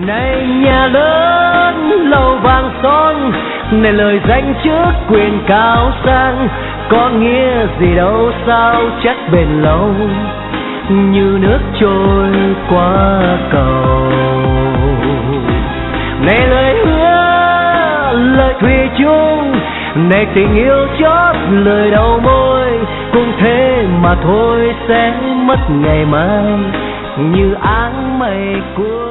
Này nhà lớn lầu vàng son, này lời danh trước quyền cao sang, có nghĩa gì đâu sao chắc bền lâu như nước trôi qua cầu. Này lời hứa lời thủy chung, này tình yêu chót lời đầu môi, cũng thế mà thôi sẽ mất ngày mai như áng mây cuối.